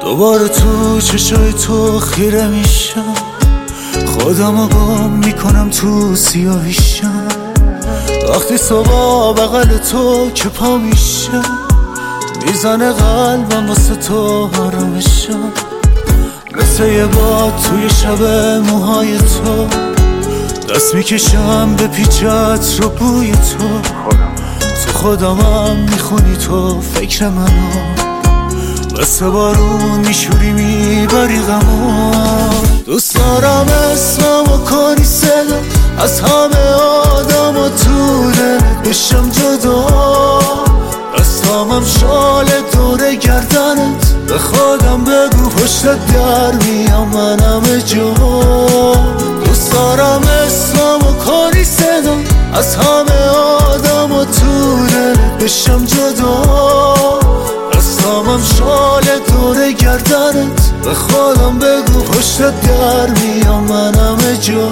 دوباره تو چشای تو خیره میشم، خودمو گم میکنم تو سیاهیشم. وقتی صبح بغل تو که پا میشم، میزنه قلبم واسه تو آرامشم. مثل یه باد توی شب موهای تو، دست میکشم به پیچت رو بوی تو خودمم میخونی تو فکر منو، مثل بارون میشوری میبری غمو. دوست دارم اسممو کنی صدا از همه آدم و تو دلت بشم جدا. دستامم شال دور گردنت، به خودم بگو پشتت در میام من همه جا. دوست دارم اسممو کنی صدا از همه آدم و تو دلت بشم جدا. دستامم شال دور گردنت، به خودم بگو پشتت در میام من همه جا.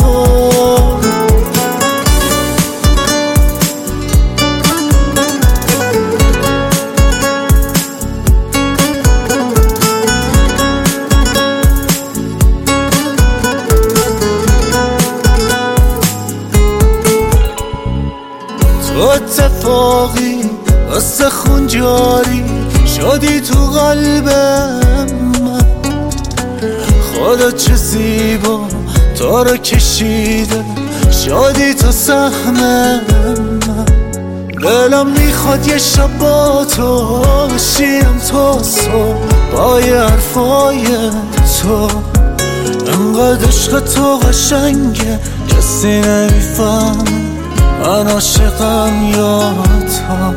تو اتفاقی واسه خون جاری شدی تو قلبم من، خودت چه زیبا تو رو کشیده شدی تو سهم من. دلم میخواد یه شب با تو بشیم تا صبح با یه حرفای تو. انقدر عشق تو قشنگه کسی نمیفهم من عاشقم یا تو.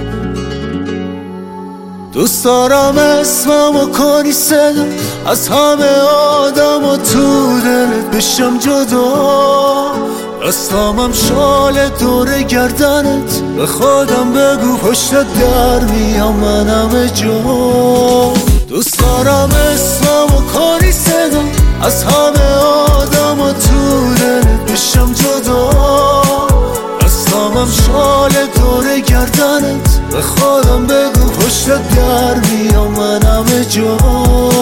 دوست دارم اسممو کنی صدا از همه آدم و تو دلت بشم جدا. دستامم شال دور گردنت، به خودم بگو پشتت در میام من همه جا. دوست دارم اسممو کنی صدا از همه آدم و تو دلت بشم جدا. دستامم شال دور گردنت، به خودم بگو پشتت در میام من همه جا.